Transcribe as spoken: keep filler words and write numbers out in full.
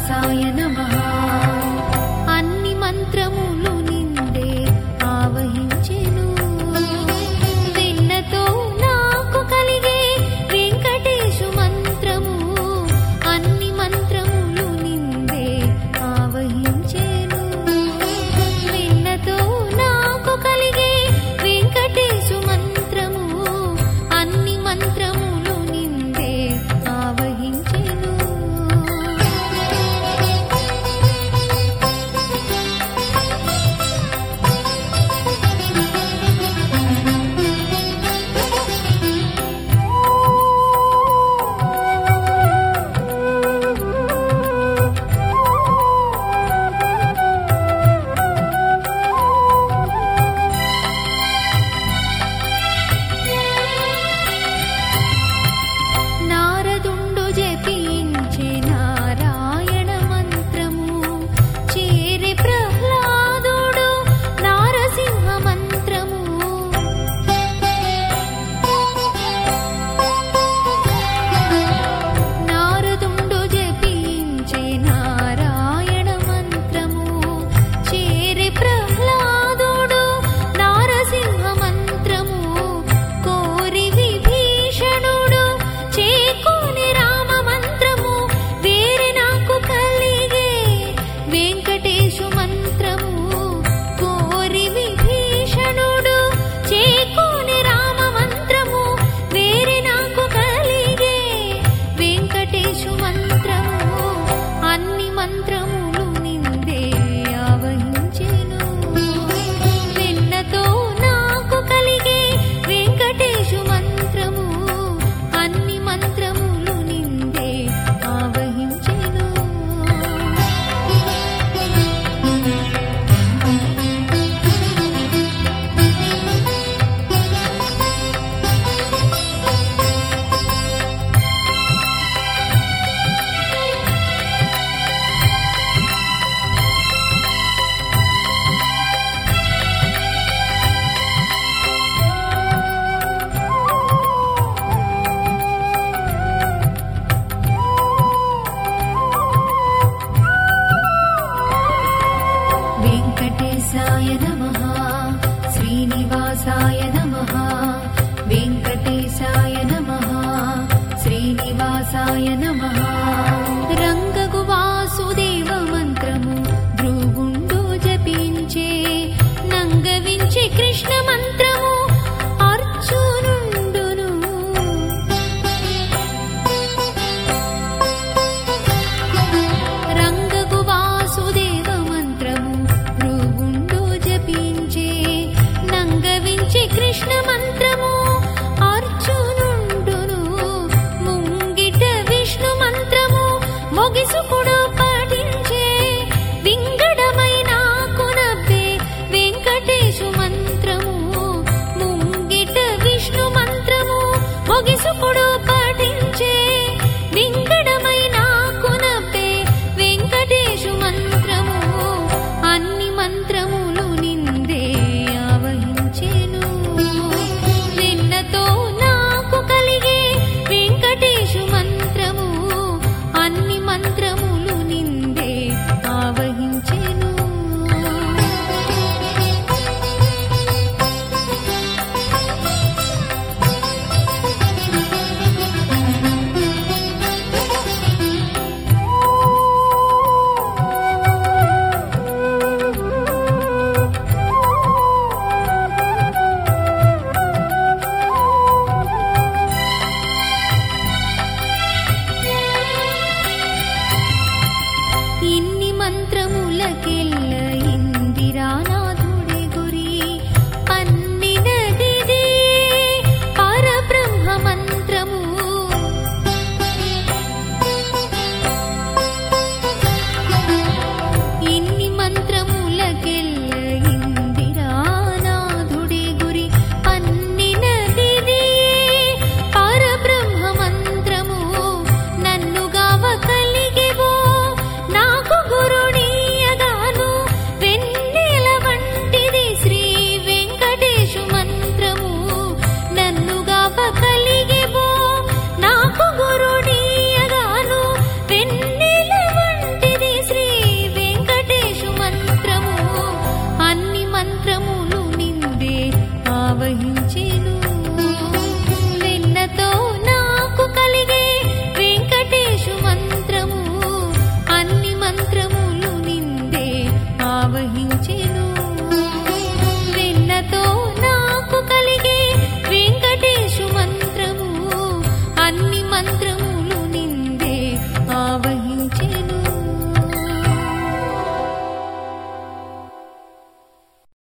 శ్రీనివాసాయ నమః. అన్ని మంత్రములు నిందే ఆవహించెను. వెన్నతో నాకు కలిగే వెంకటేశు మంత్రము అన్ని మంత్రములు నిందే ఆవహించెను. వెన్నతో నాకు కలిగే వెంకటేశు మంత్రము అన్ని మంత్రములు నిందే ఆవహించెను. నారదుండు జపించే నారాయణ మంత్రము చేరే ప్రహ్లాదుడు నారసింహ మంత్రము. నారదుండు జపించే నారాయణ మంత్రము చేరే ప్రహ్లాదుడు నారసింహ మంత్రము. కోరి విభీషణుడు చేకోని రామ మంత్రము వేరే నాకు కలిగే వెంకటేశు మంత్రము. కోరి విభీషణుడు చేకోని రామ మంత్రము వేరే నాకు కలిగే వెంకటేశు మంత్రము అన్ని మంత్రములు నిందే ఆవహించెను. వెన్నతో నాకు కలిగే వెంకటేశు మంత్రము అన్ని మంత్రములు నిందే ఆవహించెను. వెంకటేశాయ నమః. శ్రీనివాసాయ నమః. వెంకటేశాయ నమః. శ్రీనివాసాయ నమః. రంగగు వాసుదేవ మంత్రము భృగుండు జపించే నంగవించే కృష్ణ మంత్రము అర్జునుండును. రంగగు వాసుదేవ మంత్రము భృగుండు జపించే నంగవించే కృష్ణ మంత్రము అర్జునుండును. ముంగిట విష్ణు మంత్రము మొగిసుకుడు పఠించే వింగడమైన కునబ్బే వెంకటేశు మంత్రము. ముంగిట విష్ణు మంత్రము మొగిసుకుడు పఠించే వింగడమైన కునబ్బే వెంకటేశు మంత్రము అన్ని మంత్రములు నిందే ఆవహించెను. వెన్నతో నాకు కలిగే వెంకటేశు మంత్రము అన్ని మంత్రములు నిందే ఆవహించెను. ఇన్ని మంత్రములకే